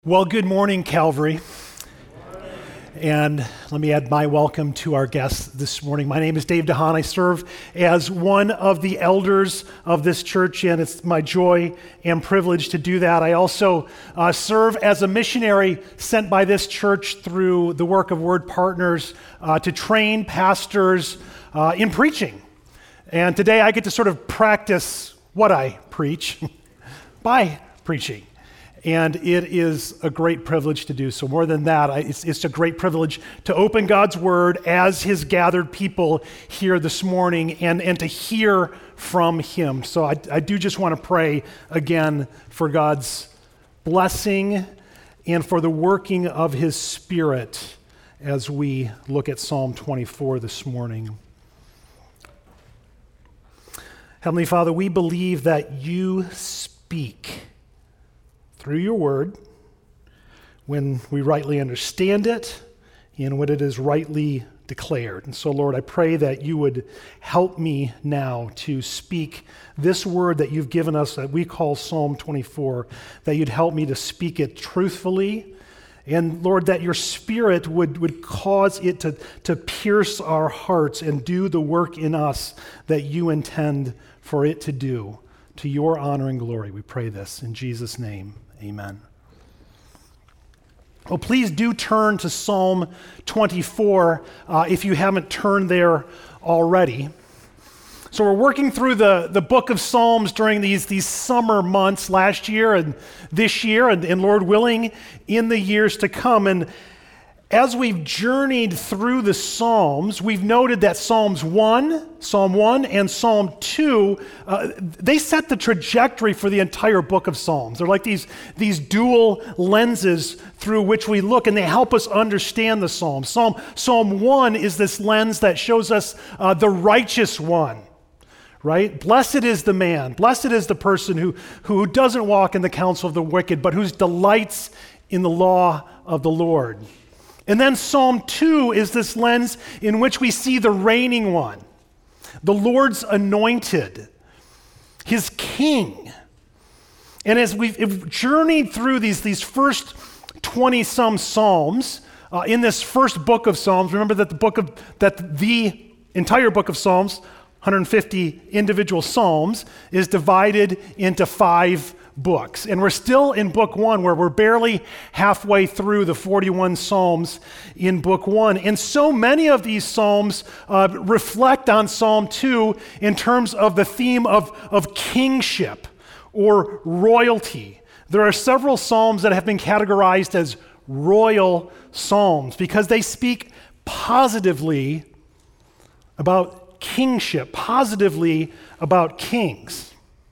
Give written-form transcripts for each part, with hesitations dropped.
Well, good morning, Calvary. And let me add my welcome to our guests this morning. My name is Dave DeHaan. I serve as one of the elders of this church, and it's my joy and privilege to do that. I also serve as a missionary sent by this church through the work of Word Partners to train pastors in preaching. And today I get to sort of practice what I preach by preaching. And it is a great privilege to do so. More than that, it's a great privilege to open God's Word as His gathered people here this morning and to hear from Him. So I do just want to pray again for God's blessing and for the working of His Spirit as we look at Psalm 24 this morning. Heavenly Father, we believe that You speak through Your Word, when we rightly understand it and when it is rightly declared. And so, Lord, I pray that You would help me now to speak this word that You've given us that we call Psalm 24, that You'd help me to speak it truthfully, and Lord, that Your Spirit would cause it to pierce our hearts and do the work in us that You intend for it to do, to Your honor and glory. We pray this in Jesus' name. Amen. Well, please do turn to Psalm 24 if you haven't turned there already. So we're working through the book of Psalms during these summer months last year and this year, and Lord willing, in the years to come. And as we've journeyed through the Psalms, we've noted that Psalm 1 and Psalm 2, they set the trajectory for the entire book of Psalms. They're like these dual lenses through which we look, and they help us understand the Psalms. Psalm 1 is this lens that shows us the righteous one, right? Blessed is the man, blessed is the person who doesn't walk in the counsel of the wicked, but whose delights in the law of the Lord. And then Psalm 2 is this lens in which we see the reigning one, the Lord's anointed, His king. And as we've journeyed through these first 20-some Psalms, in this first book of Psalms, remember that the entire book of Psalms, 150 individual Psalms, is divided into 5 books. And we're still in book 1, where we're barely halfway through the 41 Psalms in book 1. And so many of these Psalms reflect on Psalm 2 in terms of the theme of kingship or royalty. There are several Psalms that have been categorized as royal Psalms because they speak positively about kingship, positively about kings.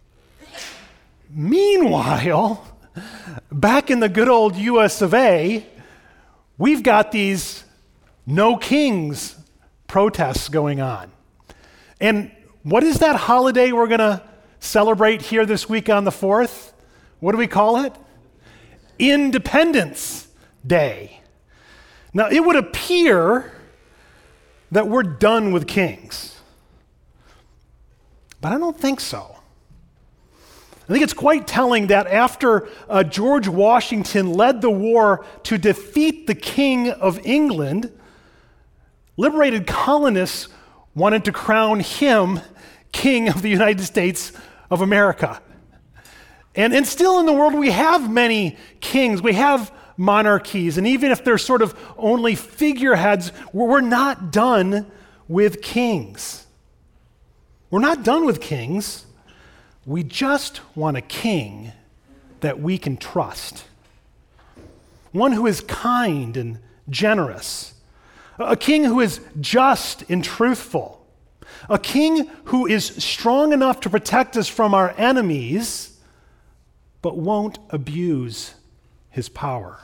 Meanwhile, back in the good old US of A, we've got these no kings protests going on. And what is that holiday we're going to celebrate here this week on the 4th? What do we call it? Independence Day. Now, it would appear that we're done with kings, but I don't think so. I think it's quite telling that after George Washington led the war to defeat the King of England, liberated colonists wanted to crown him King of the United States of America. And still in the world, we have many kings. We have monarchies. And even if they're sort of only figureheads, we're not done with kings. We're not done with kings. We just want a king that we can trust. One who is kind and generous. A king who is just and truthful. A king who is strong enough to protect us from our enemies, but won't abuse his power.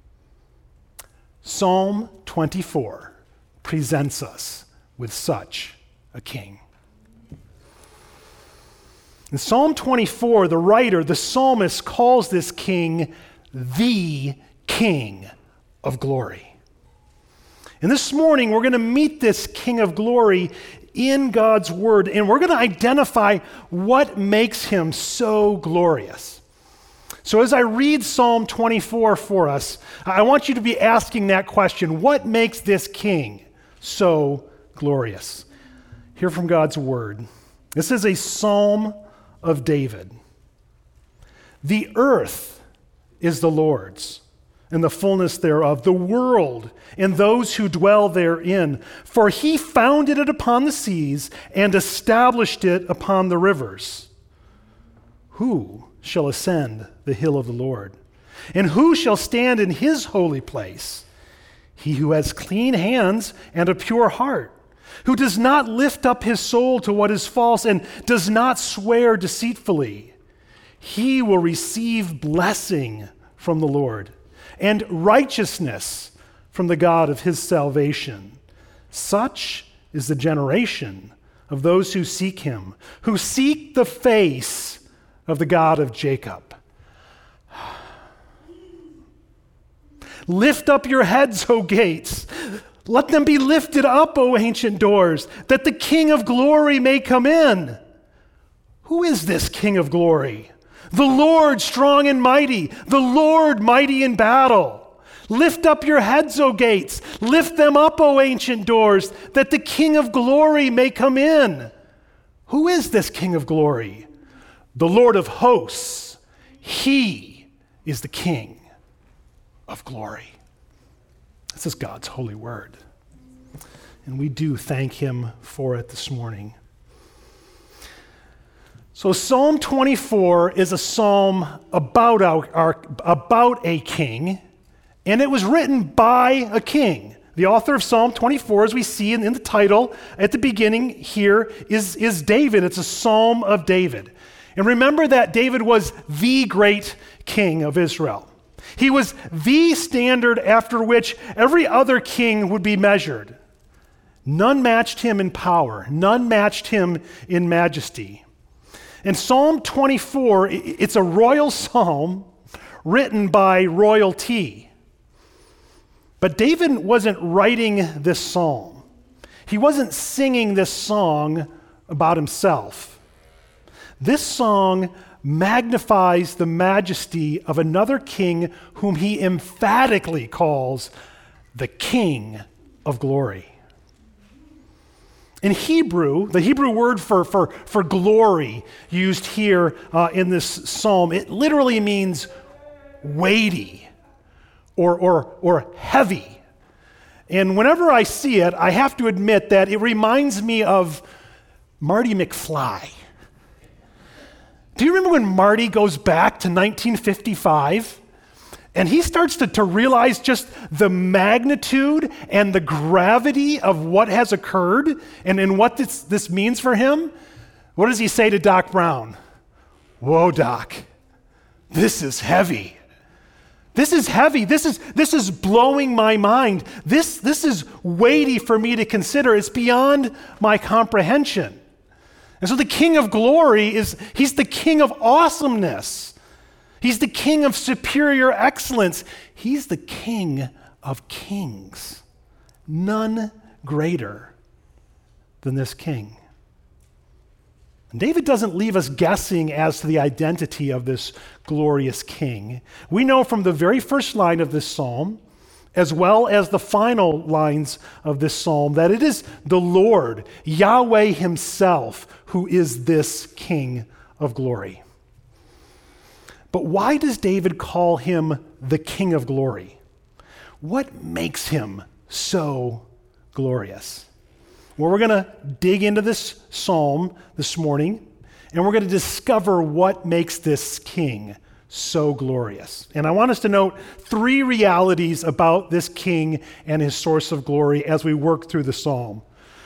Psalm 24 presents us with such a king. In Psalm 24, the writer, the psalmist, calls this king the King of Glory. And this morning, we're going to meet this King of Glory in God's Word, and we're going to identify what makes him so glorious. So as I read Psalm 24 for us, I want you to be asking that question: what makes this king so glorious? Hear from God's word. This is a psalm of David. The earth is the Lord's, and the fullness thereof, the world and those who dwell therein. For he founded it upon the seas and established it upon the rivers. Who shall ascend the hill of the Lord? And who shall stand in his holy place? He who has clean hands and a pure heart, who does not lift up his soul to what is false and does not swear deceitfully. He will receive blessing from the Lord and righteousness from the God of his salvation. Such is the generation of those who seek him, who seek the face of the God of Jacob. Lift up your heads, O gates. Let them be lifted up, O ancient doors, that the King of glory may come in. Who is this King of glory? The Lord strong and mighty, the Lord mighty in battle. Lift up your heads, O gates. Lift them up, O ancient doors, that the King of glory may come in. Who is this King of glory? The Lord of hosts. He is the King of glory. This is God's holy word. And we do thank him for it this morning. So Psalm 24 is a psalm about about a king, and it was written by a king. The author of Psalm 24, as we see in the title at the beginning here, is David. It's a psalm of David. And remember that David was the great king of Israel. He was the standard after which every other king would be measured. None matched him in power. None matched him in majesty. And Psalm 24, it's a royal psalm written by royalty. But David wasn't writing this psalm. He wasn't singing this song about himself. This song magnifies the majesty of another king whom he emphatically calls the King of glory. In Hebrew, the Hebrew word for glory used here in this psalm, it literally means weighty or heavy. And whenever I see it, I have to admit that it reminds me of Marty McFly. Do you remember when Marty goes back to 1955 and he starts to realize just the magnitude and the gravity of what has occurred and what this means for him? What does he say to Doc Brown? Whoa, Doc, this is heavy. This is heavy. This is blowing my mind. This is weighty for me to consider. It's beyond my comprehension. And so the King of glory he's the King of awesomeness. He's the King of superior excellence. He's the King of kings. None greater than this king. And David doesn't leave us guessing as to the identity of this glorious king. We know from the very first line of this psalm, as well as the final lines of this psalm, that it is the Lord, Yahweh himself, who is this King of glory. But why does David call him the King of glory? What makes him so glorious? Well, we're going to dig into this psalm this morning, and we're going to discover what makes this king so glorious. And I want us to note three realities about this king and his source of glory as we work through the psalm.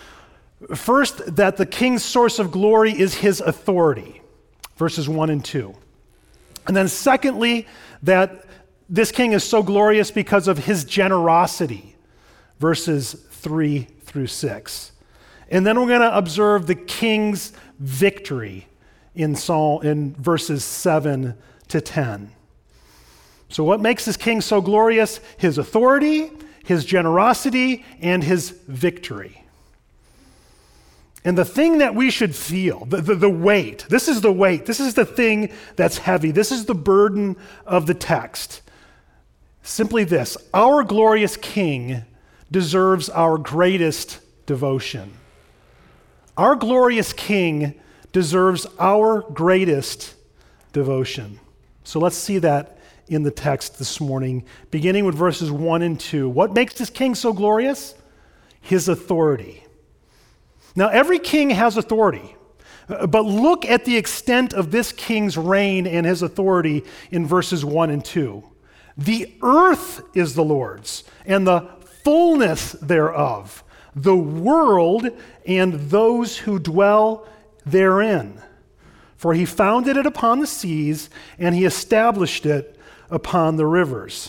First, that the king's source of glory is his authority, verses 1 and 2. And then secondly, that this king is so glorious because of his generosity, verses 3 through 6. And then we're going to observe the king's victory in verses 7 to 10. So what makes this king so glorious? His authority, his generosity, and his victory. And the thing that we should feel, the weight, this is the weight, this is the thing that's heavy, this is the burden of the text. Simply this: our glorious King deserves our greatest devotion. Our glorious King deserves our greatest devotion. So let's see that in the text this morning, beginning with verses 1 and 2. What makes this king so glorious? His authority. Now, every king has authority, but look at the extent of this king's reign and his authority in verses 1 and 2. The earth is the Lord's, and the fullness thereof, the world and those who dwell therein. For he founded it upon the seas, and he established it upon the rivers.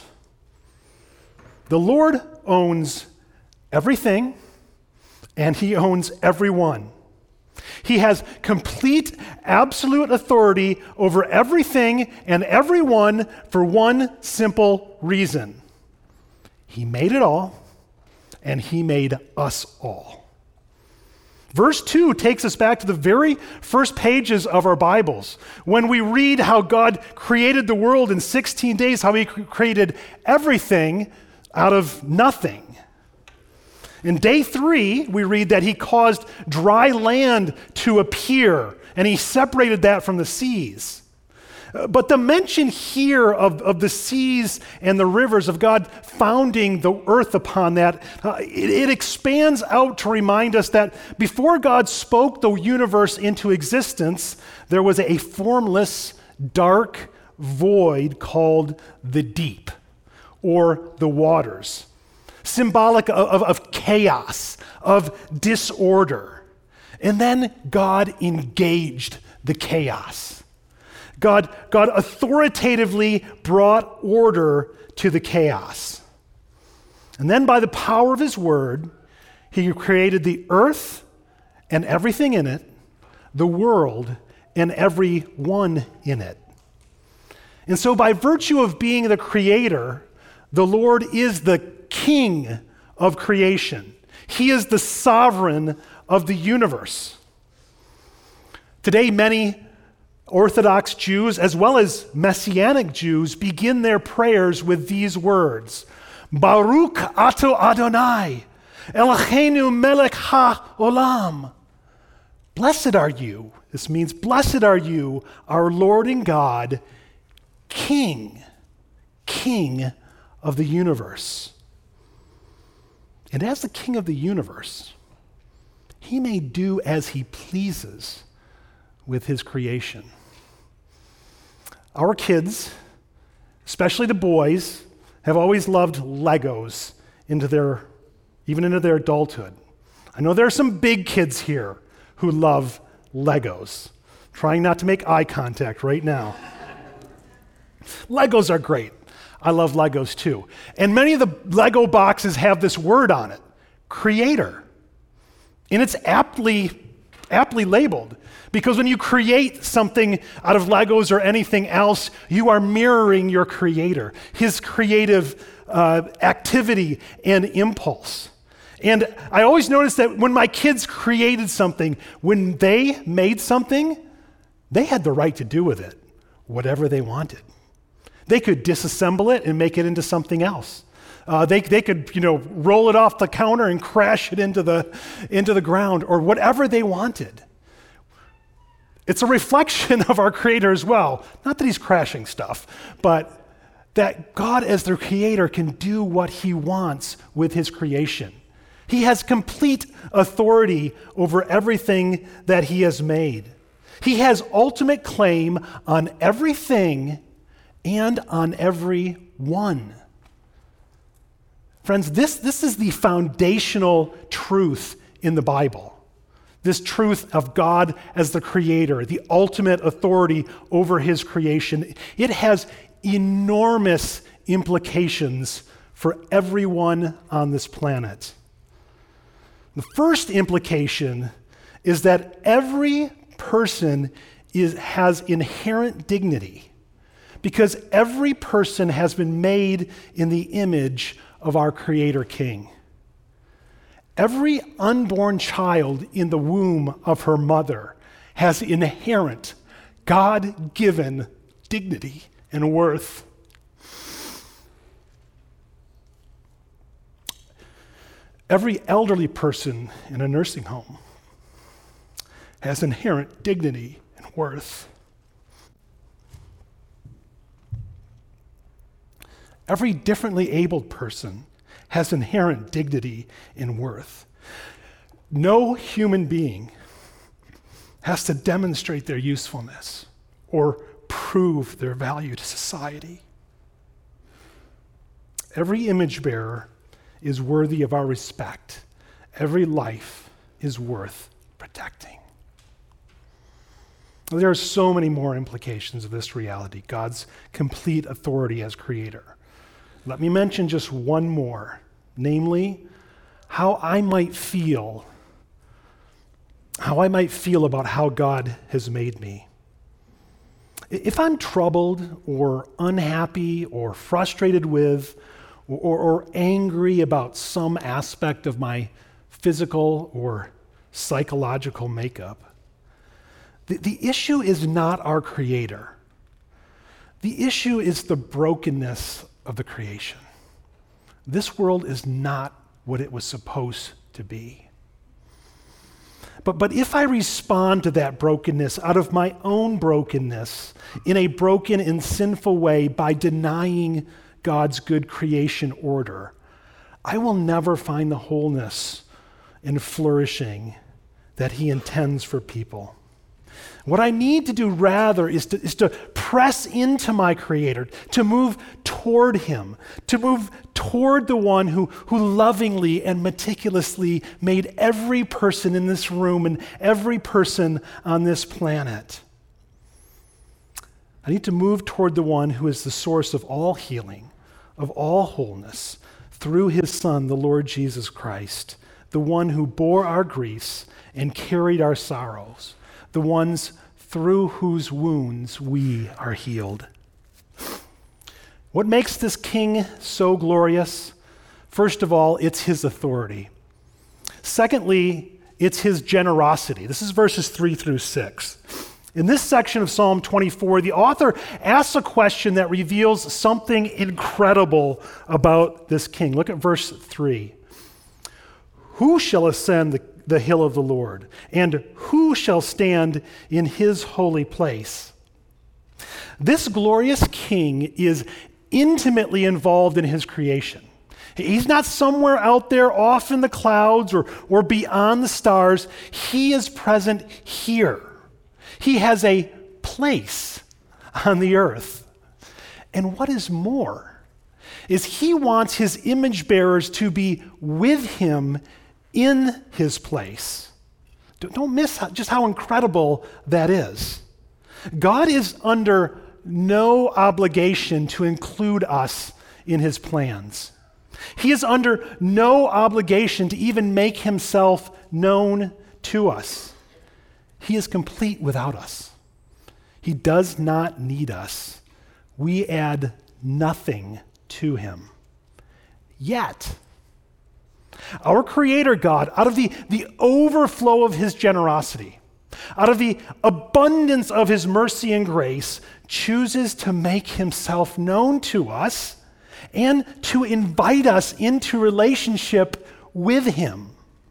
The Lord owns everything, and he owns everyone. He has complete, absolute authority over everything and everyone for one simple reason. He made it all, and he made us all. Verse 2 takes us back to the very first pages of our Bibles, when we read how God created the world in 16 days, how he created everything out of nothing. In day 3, we read that he caused dry land to appear, and he separated that from the seas. But the mention here of the seas and the rivers, of God founding the earth upon that, it expands out to remind us that before God spoke the universe into existence, there was a formless, dark void called the deep, or the waters, symbolic of chaos, of disorder. And then God engaged the chaos. God authoritatively brought order to the chaos. And then by the power of his word, he created the earth and everything in it, the world and everyone in it. And so by virtue of being the creator, the Lord is the king of creation. He is the sovereign of the universe. Today, many Orthodox Jews, as well as Messianic Jews, begin their prayers with these words: Baruch ato Adonai, Eloheinu melech haolam. Blessed are you. This means, blessed are you, our Lord and God, King of the universe. And as the King of the universe, he may do as he pleases with his creation. Our kids, especially the boys, have always loved Legos even into their adulthood. I know there are some big kids here who love Legos. Trying not to make eye contact right now. Legos are great. I love Legos too. And many of the Lego boxes have this word on it, creator. And it's aptly labeled, because when you create something out of Legos or anything else, you are mirroring your creator, his creative activity and impulse. And I always noticed that when my kids created something, when they made something, they had the right to do with it whatever they wanted. They could disassemble it and make it into something else. They could, roll it off the counter and crash it into the ground, or whatever they wanted. It's a reflection of our Creator as well. Not that he's crashing stuff, but that God as the Creator can do what he wants with his creation. He has complete authority over everything that he has made. He has ultimate claim on everything and on everyone. Friends, this is the foundational truth in the Bible. This truth of God as the creator, the ultimate authority over his creation. It has enormous implications for everyone on this planet. The first implication is that every person has inherent dignity, because every person has been made in the image of our Creator King. Every unborn child in the womb of her mother has inherent, God-given dignity and worth. Every elderly person in a nursing home has inherent dignity and worth. Every differently abled person has inherent dignity and worth. No human being has to demonstrate their usefulness or prove their value to society. Every image bearer is worthy of our respect. Every life is worth protecting. There are so many more implications of this reality, God's complete authority as creator. Let me mention just one more, namely, how I might feel about how God has made me. If I'm troubled or unhappy or frustrated with or angry about some aspect of my physical or psychological makeup, the issue is not our creator. The issue is the brokenness of the creation. This world is not what it was supposed to be. But if I respond to that brokenness out of my own brokenness in a broken and sinful way by denying God's good creation order, I will never find the wholeness and flourishing that he intends for people. What I need to do rather is to press into my Creator, to move toward him, to move toward the one who lovingly and meticulously made every person in this room and every person on this planet. I need to move toward the one who is the source of all healing, of all wholeness, through his Son, the Lord Jesus Christ, the one who bore our griefs and carried our sorrows, the ones through whose wounds we are healed. What makes this king so glorious? First of all, it's his authority. Secondly, it's his generosity. This is verses 3 through 6. In this section of Psalm 24, the author asks a question that reveals something incredible about this king. Look at verse 3. Who shall ascend the hill of the Lord, and who shall stand in his holy place? This glorious king is intimately involved in his creation. He's not somewhere out there off in the clouds or beyond the stars. He is present here. He has a place on the earth. And what is more, is he wants his image bearers to be with him in his place. Don't miss just how incredible that is. God is under no obligation to include us in his plans. He is under no obligation to even make himself known to us. He is complete without us. He does not need us. We add nothing to him. Yet, our Creator God, out of the overflow of his generosity, out of the abundance of his mercy and grace, chooses to make himself known to us and to invite us into relationship with him.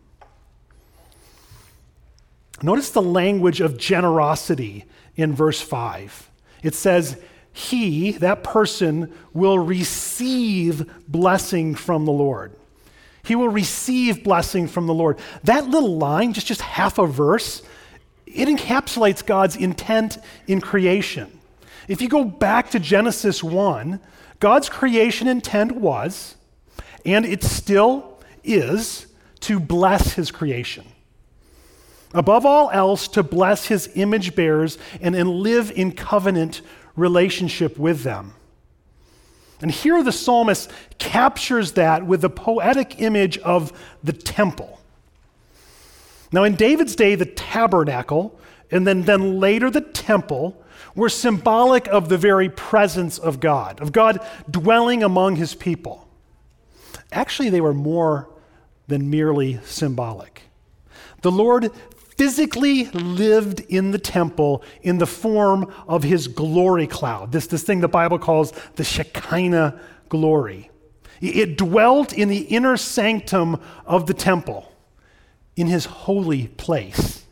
Notice the language of generosity in verse 5. It says, he, that person, will receive blessing from the Lord. He will receive blessing from the Lord. That little line, just half a verse, it encapsulates God's intent in creation. If you go back to Genesis 1, God's creation intent was, and it still is, to bless his creation. Above all else, to bless his image bearers and live in covenant relationship with them. And here the psalmist captures that with the poetic image of the temple. Now in David's day, the tabernacle, and then later the temple, were symbolic of the very presence of God dwelling among his people. Actually, they were more than merely symbolic. The Lord physically lived in the temple in the form of his glory cloud, this thing the Bible calls the Shekinah glory. It dwelt in the inner sanctum of the temple, in his holy place,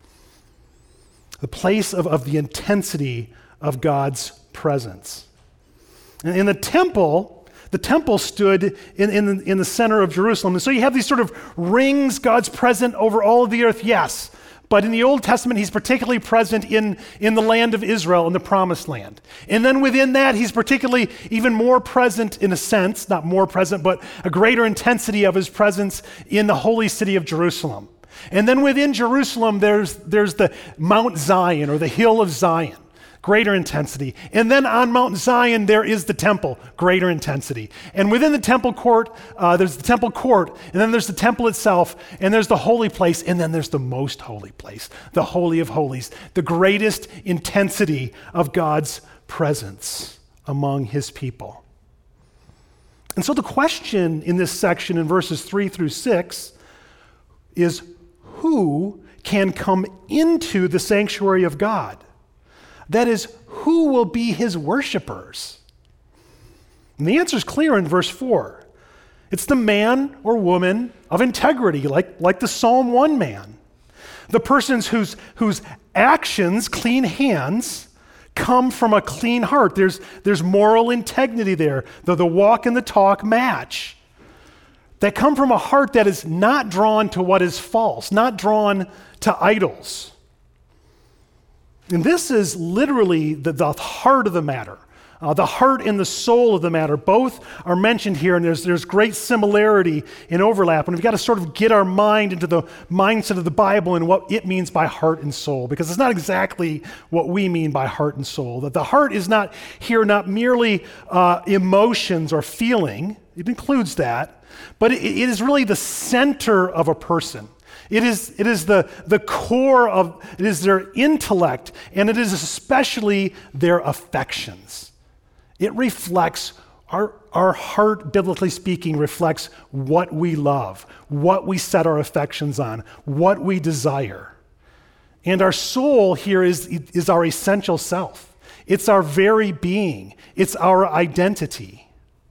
the place of the intensity of God's presence. And in the temple stood in the center of Jerusalem. And so you have these sort of rings. God's present over all of the earth, yes. But in the Old Testament, he's particularly present in the land of Israel, in the Promised Land. And then within that, he's particularly even more present in a sense, not more present, but a greater intensity of his presence in the holy city of Jerusalem. And then within Jerusalem, there's the Mount Zion, or the Hill of Zion. Greater intensity. And then on Mount Zion, there is the temple, greater intensity. And within the temple court, there's the temple court, and then there's the temple itself, and there's the holy place, and then there's the most holy place, the Holy of Holies, the greatest intensity of God's presence among his people. And so the question in this section in verses 3 through 6 is, who can come into the sanctuary of God? That is, who will be his worshipers? And the answer is clear in verse 4. It's the man or woman of integrity, like the Psalm 1 man. The persons whose actions, clean hands, come from a clean heart. There's moral integrity there. The walk and the talk match. They come from a heart that is not drawn to what is false, not drawn to idols. And this is literally the heart of the matter. The heart and the soul of the matter. Both are mentioned here, and there's great similarity and overlap. And we've got to sort of get our mind into the mindset of the Bible and what it means by heart and soul, because it's not exactly what we mean by heart and soul. That the heart is not merely emotions or feeling. It includes that, but it is really the center of a person. It is the core of, it is their intellect, and it is especially their affections. It reflects, our heart, biblically speaking, reflects what we love, what we set our affections on, what we desire. And our soul here is our essential self. It's our very being. It's our identity.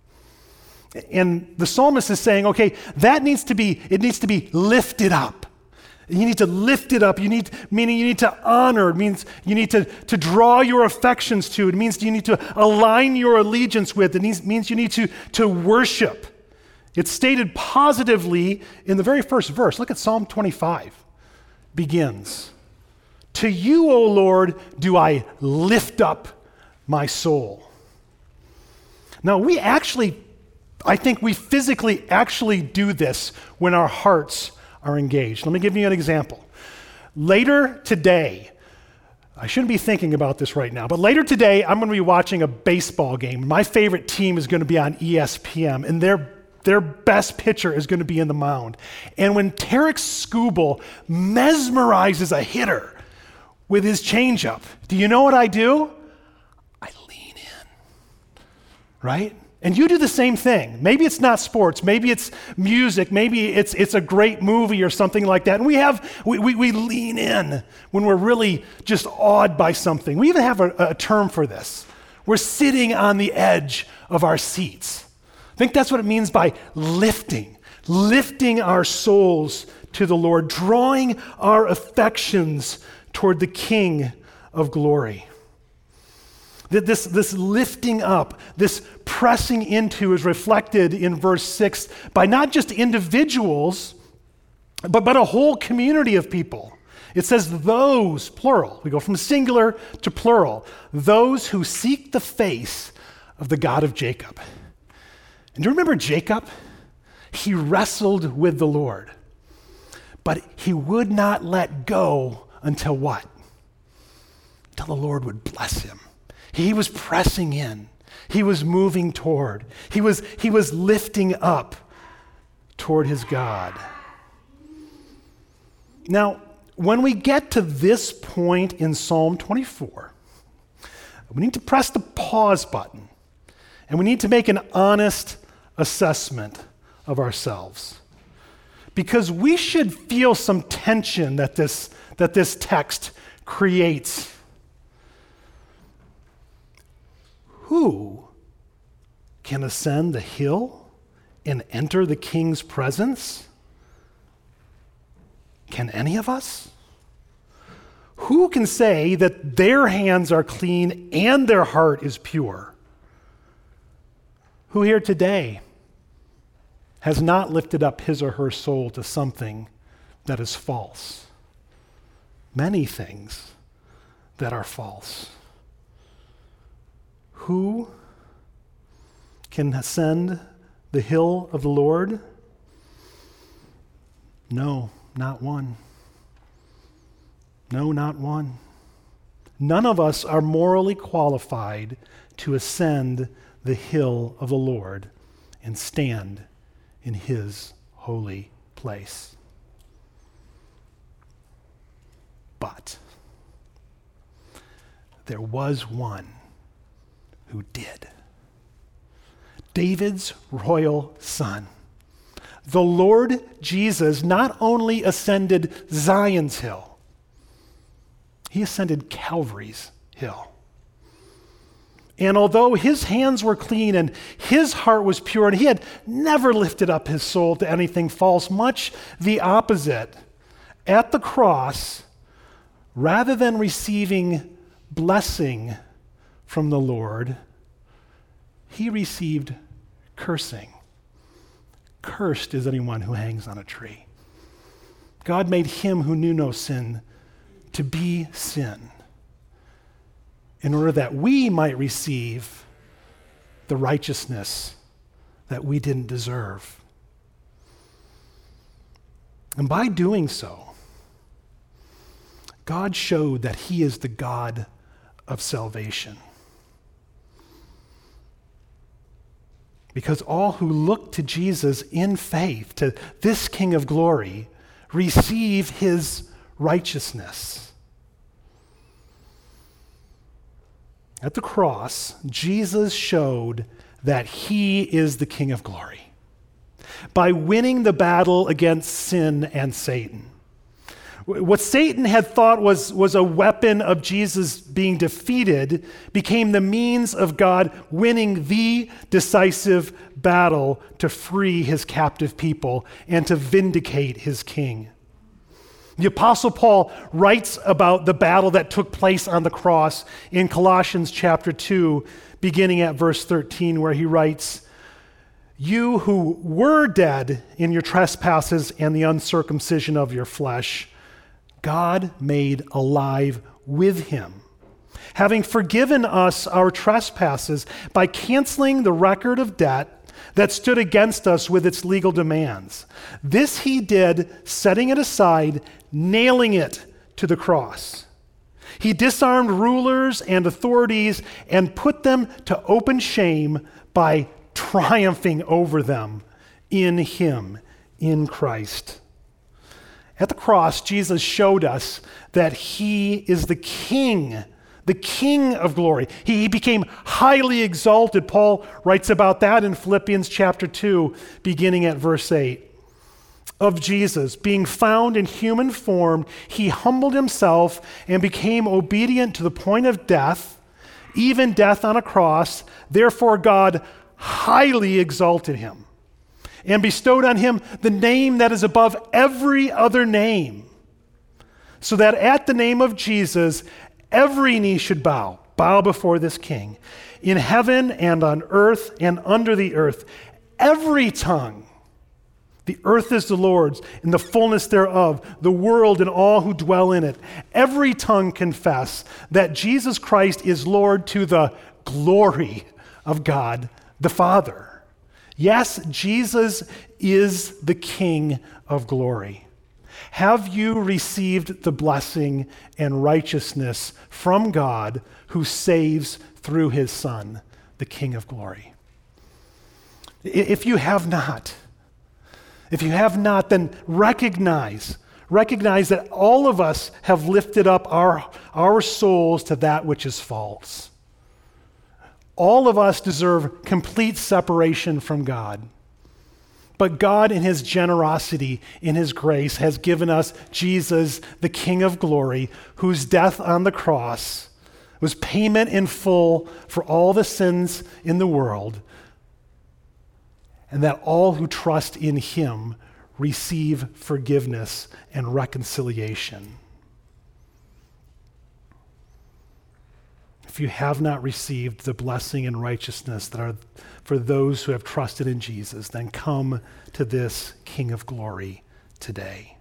And the psalmist is saying, okay, it needs to be lifted up. You need to lift it up. Meaning you need to honor. It means you need to draw your affections to. It means you need to align your allegiance with. It means you need to worship. It's stated positively in the very first verse. Look at Psalm 25. Begins, "To you, O Lord, do I lift up my soul." Now I think we physically actually do this when our hearts are engaged. Let me give you an example. Later today, I shouldn't be thinking about this right now, but later today, I'm going to be watching a baseball game. My favorite team is going to be on ESPN, and their best pitcher is going to be in the mound. And when Tarek Skubal mesmerizes a hitter with his changeup, do you know what I do? I lean in, right? And you do the same thing. Maybe it's not sports, maybe it's music, maybe it's a great movie or something like that. And we lean in when we're really just awed by something. We even have a term for this. We're sitting on the edge of our seats. I think that's what it means by lifting our souls to the Lord, drawing our affections toward the King of glory. This lifting up, this pressing into is reflected in verse 6 by not just individuals, but a whole community of people. It says those, plural. We go from singular to plural. Those who seek the face of the God of Jacob. And do you remember Jacob? He wrestled with the Lord, but he would not let go until what? Until the Lord would bless him. He was pressing in. He was moving toward. He was lifting up toward his God. Now, when we get to this point in Psalm 24, we need to press the pause button, and we need to make an honest assessment of ourselves. because we should feel some tension that this text creates. Who can ascend the hill and enter the king's presence? Can any of us? Who can say that their hands are clean and their heart is pure? Who here today has not lifted up his or her soul to something that is false? Many things that are false. Who can ascend the hill of the Lord? No, not one. No, not one. None of us are morally qualified to ascend the hill of the Lord and stand in his holy place. But there was one who did. David's royal son. The Lord Jesus not only ascended Zion's hill, he ascended Calvary's hill. And although his hands were clean and his heart was pure, and he had never lifted up his soul to anything false, much the opposite, at the cross, rather than receiving blessing from the Lord, he received cursing. Cursed is anyone who hangs on a tree. God made him who knew no sin to be sin, in order that we might receive the righteousness that we didn't deserve. And by doing so, God showed that he is the God of salvation. Because all who look to Jesus in faith, to this King of glory, receive his righteousness. At the cross, Jesus showed that he is the King of glory by winning the battle against sin and Satan. What Satan had thought was a weapon of Jesus being defeated became the means of God winning the decisive battle to free his captive people and to vindicate his king. The Apostle Paul writes about the battle that took place on the cross in Colossians chapter 2, beginning at verse 13, where he writes, "You who were dead in your trespasses and the uncircumcision of your flesh, God made alive with him, having forgiven us our trespasses by canceling the record of debt that stood against us with its legal demands. This he did, setting it aside, nailing it to the cross. He disarmed rulers and authorities and put them to open shame by triumphing over them in him, in Christ." At the cross, Jesus showed us that he is the King of glory. He became highly exalted. Paul writes about that in Philippians chapter 2, beginning at verse 8. Of Jesus, being found in human form, he humbled himself and became obedient to the point of death, even death on a cross. Therefore, God highly exalted him and bestowed on him the name that is above every other name, so that at the name of Jesus, every knee should bow before this King, in heaven and on earth and under the earth, every tongue. The earth is the Lord's, and the fullness thereof, the world and all who dwell in it. Every tongue confess that Jesus Christ is Lord, to the glory of God the Father. Yes, Jesus is the King of glory. Have you received the blessing and righteousness from God who saves through his Son, the King of glory? If you have not, then recognize that all of us have lifted up our souls to that which is false. All of us deserve complete separation from God. But God, in his generosity, in his grace, has given us Jesus, the King of glory, whose death on the cross was payment in full for all the sins in the world, and that all who trust in him receive forgiveness and reconciliation. If you have not received the blessing and righteousness that are for those who have trusted in Jesus, then come to this King of glory today.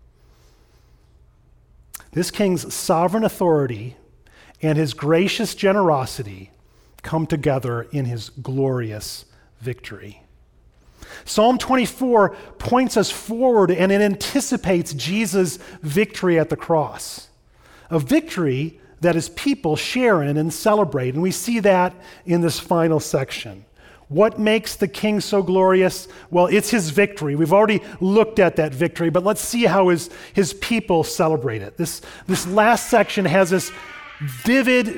This King's sovereign authority and his gracious generosity come together in his glorious victory. Psalm 24 points us forward, and it anticipates Jesus' victory at the cross, a victory that his people share in and celebrate. And we see that in this final section. What makes the King so glorious? Well, it's his victory. We've already looked at that victory, but let's see how his people celebrate it. This last section has this vivid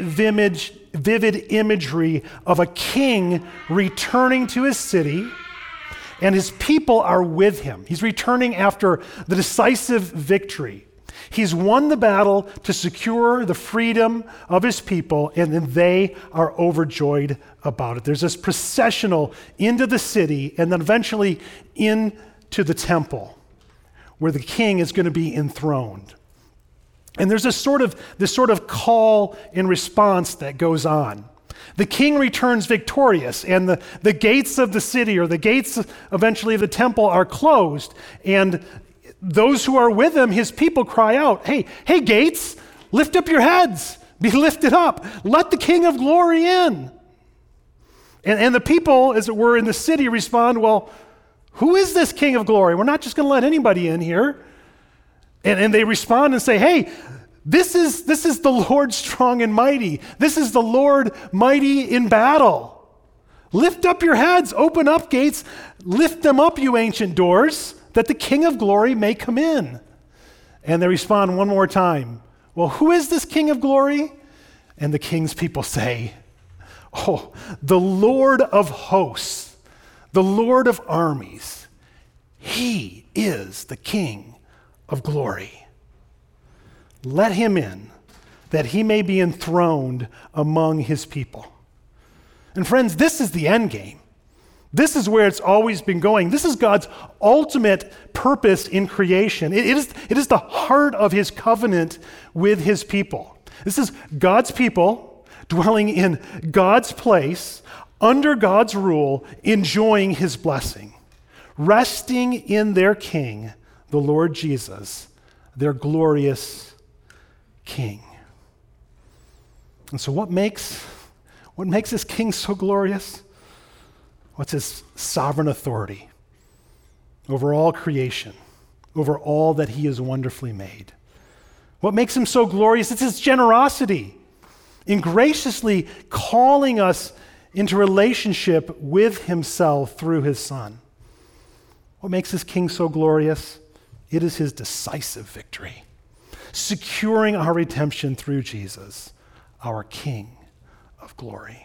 imagery of a king returning to his city, and his people are with him. He's returning after the decisive victory. He's won the battle to secure the freedom of his people, and then they are overjoyed about it. There's this processional into the city and then eventually into the temple where the king is going to be enthroned. And there's this sort of call and response that goes on. The king returns victorious, and the gates of the city, or the gates eventually of the temple, are closed, and those who are with him, his people, cry out, hey, gates, lift up your heads, be lifted up, let the King of glory in. And the people, as it were, in the city respond, well, who is this King of glory? We're not just going to let anybody in here. And they respond and say, hey, this is the Lord strong and mighty. This is the Lord mighty in battle. Lift up your heads, open up gates, lift them up, you ancient doors, that the King of glory may come in. And they respond one more time, well, who is this King of glory? And the king's people say, oh, the Lord of hosts, the Lord of armies. He is the King of glory. Let him in, that he may be enthroned among his people. And friends, this is the end game. This is where it's always been going. This is God's ultimate purpose in creation. It is the heart of his covenant with his people. This is God's people dwelling in God's place, under God's rule, enjoying his blessing, resting in their King, the Lord Jesus, their glorious King. And so what makes this King so glorious? What's his sovereign authority over all creation, over all that he has wonderfully made? What makes him so glorious? It's his generosity in graciously calling us into relationship with himself through his Son. What makes this King so glorious? It is his decisive victory, securing our redemption through Jesus, our King of glory.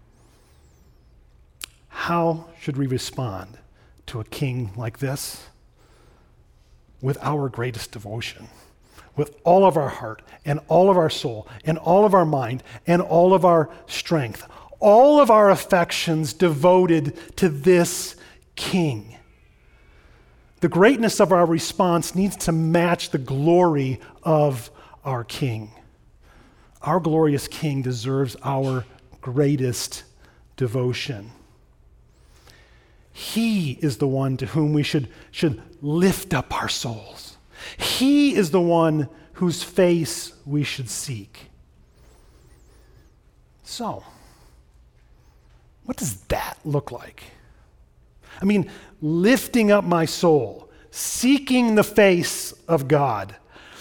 How should we respond to a king like this? With our greatest devotion, with all of our heart and all of our soul and all of our mind and all of our strength, all of our affections devoted to this king. The greatness of our response needs to match the glory of our king. Our glorious king deserves our greatest devotion. He is the one to whom we should lift up our souls. He is the one whose face we should seek. So, what does that look like? I mean, lifting up my soul, seeking the face of God.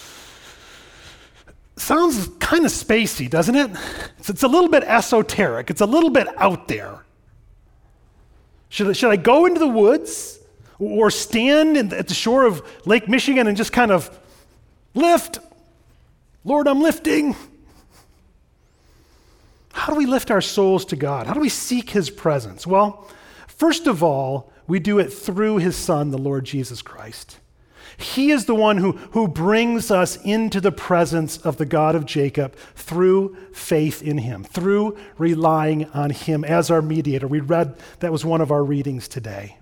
Sounds kind of spacey, doesn't it? It's a little bit esoteric. It's a little bit out there. Should I go into the woods or stand at the shore of Lake Michigan and just kind of lift? Lord, I'm lifting. How do we lift our souls to God? How do we seek his presence? Well, first of all, we do it through his Son, the Lord Jesus Christ. He is the one who brings us into the presence of the God of Jacob through faith in him, through relying on him as our mediator. We read, that was one of our readings today.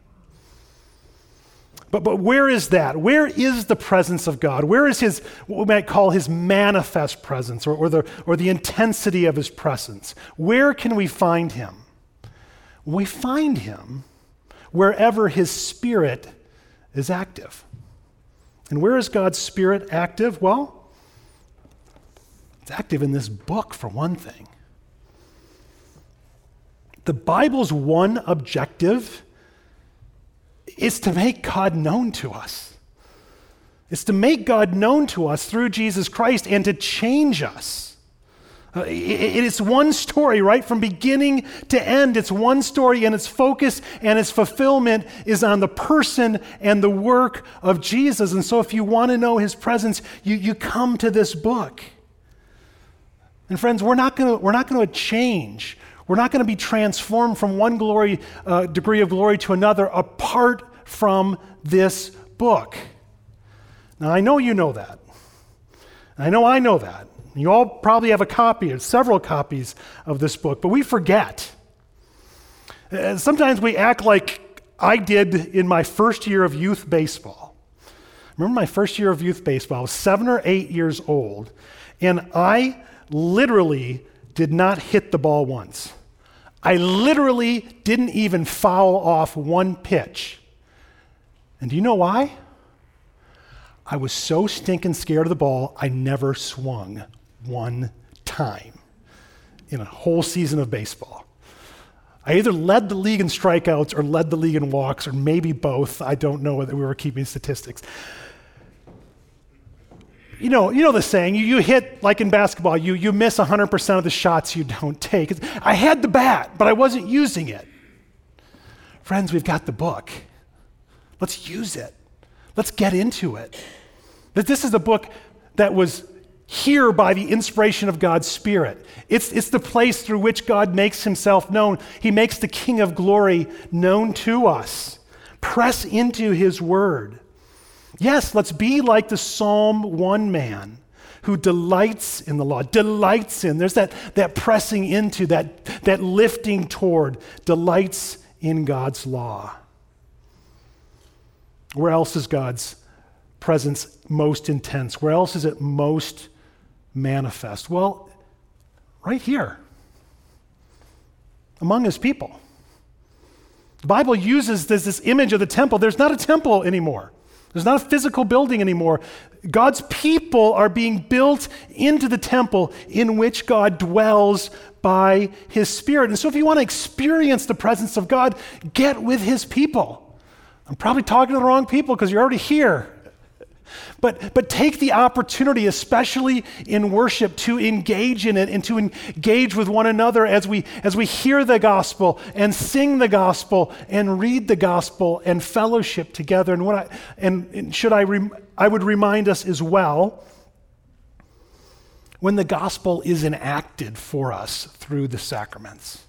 But where is that? Where is the presence of God? Where is his, what we might call his manifest presence, or the intensity of his presence? Where can we find him? We find him wherever his Spirit is active. And where is God's Spirit active? Well, it's active in this book, for one thing. The Bible's one objective is to make God known to us. It's to make God known to us through Jesus Christ and to change us. It is one story, right? From beginning to end, it's one story, and its focus and its fulfillment is on the person and the work of Jesus. And so if you want to know his presence, you come to this book. And friends, we're not going to change. We're not going to be transformed from one degree of glory to another apart from this book. Now, I know you know that. I know that. You all probably have a copy or several copies of this book, but we forget. Sometimes we act like I did in my first year of youth baseball. Remember my first year of youth baseball? I was 7 or 8 years old, and I literally did not hit the ball once. I literally didn't even foul off one pitch. And do you know why? I was so stinking scared of the ball, I never swung one time in a whole season of baseball. I either led the league in strikeouts or led the league in walks, or maybe both. I don't know whether we were keeping statistics. You know the saying, you hit, like in basketball, you miss 100% of the shots you don't take. I had the bat, but I wasn't using it. Friends, we've got the book. Let's use it. Let's get into it. This is a book that was here by the inspiration of God's Spirit. It's the place through which God makes himself known. He makes the King of Glory known to us. Press into his word. Yes, let's be like the Psalm 1 man who delights in the law, there's that pressing into, that lifting toward, delights in God's law. Where else is God's presence most intense? Where else is it most manifest? Well, right here, among his people. The Bible uses this image of the temple. There's not a temple anymore. There's not a physical building anymore. God's people are being built into the temple in which God dwells by his Spirit. And so if you want to experience the presence of God, get with his people. I'm probably talking to the wrong people because you're already here. But take the opportunity, especially in worship, to engage in it and to engage with one another as we hear the gospel and sing the gospel and read the gospel and fellowship together. I would remind us as well, when the gospel is enacted for us through the sacraments.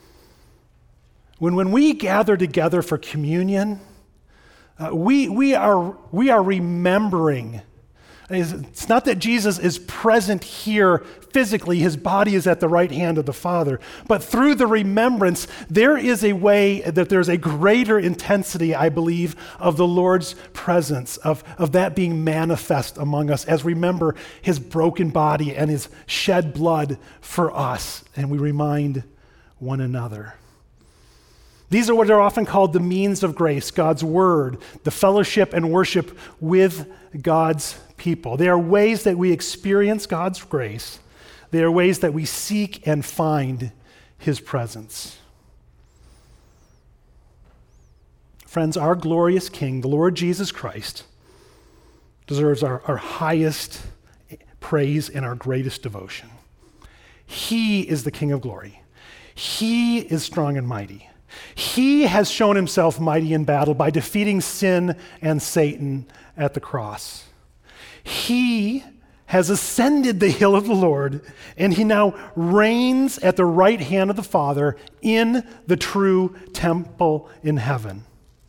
When we gather together for communion, we are remembering. It's not that Jesus is present here physically, his body is at the right hand of the Father, but through the remembrance, there is a way that there's a greater intensity, I believe, of the Lord's presence, of that being manifest among us as we remember his broken body and his shed blood for us, and we remind one another. These are what are often called the means of grace, God's word, the fellowship and worship with God's people. They are ways that we experience God's grace. They are ways that we seek and find his presence. Friends, our glorious King, the Lord Jesus Christ, deserves our highest praise and our greatest devotion. He is the King of glory. He is strong and mighty. He has shown himself mighty in battle by defeating sin and Satan at the cross. He has ascended the hill of the Lord, and he now reigns at the right hand of the Father in the true temple in heaven.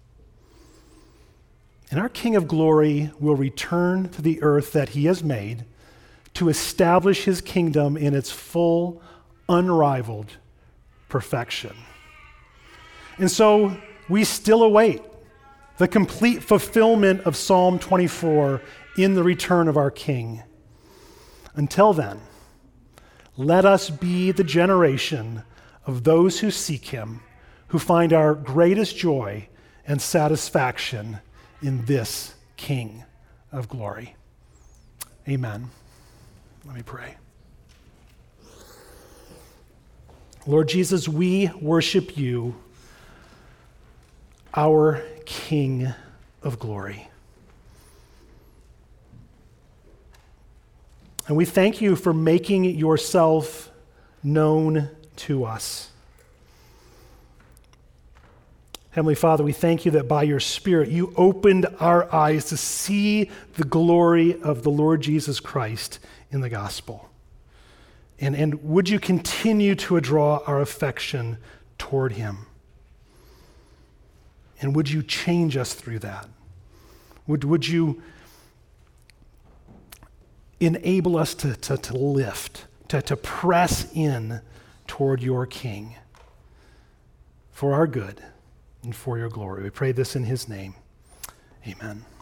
And our King of glory will return to the earth that he has made to establish his kingdom in its full, unrivaled perfection. And so we still await the complete fulfillment of Psalm 24 in the return of our King. Until then, let us be the generation of those who seek him, who find our greatest joy and satisfaction in this King of glory. Amen. Let me pray. Lord Jesus, we worship you, our King of glory. And we thank you for making yourself known to us. Heavenly Father, we thank you that by your Spirit you opened our eyes to see the glory of the Lord Jesus Christ in the gospel. And would you continue to draw our affection toward him? And would you change us through that? Would you enable us to lift, to press in toward your King for our good and for your glory? We pray this in his name. Amen.